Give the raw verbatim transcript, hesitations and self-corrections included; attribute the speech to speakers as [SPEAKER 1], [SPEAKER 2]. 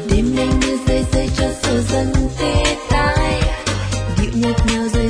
[SPEAKER 1] đêm nay mưa rơi rơi cho sầu dần tê tái, dịu nhạt nhào rơi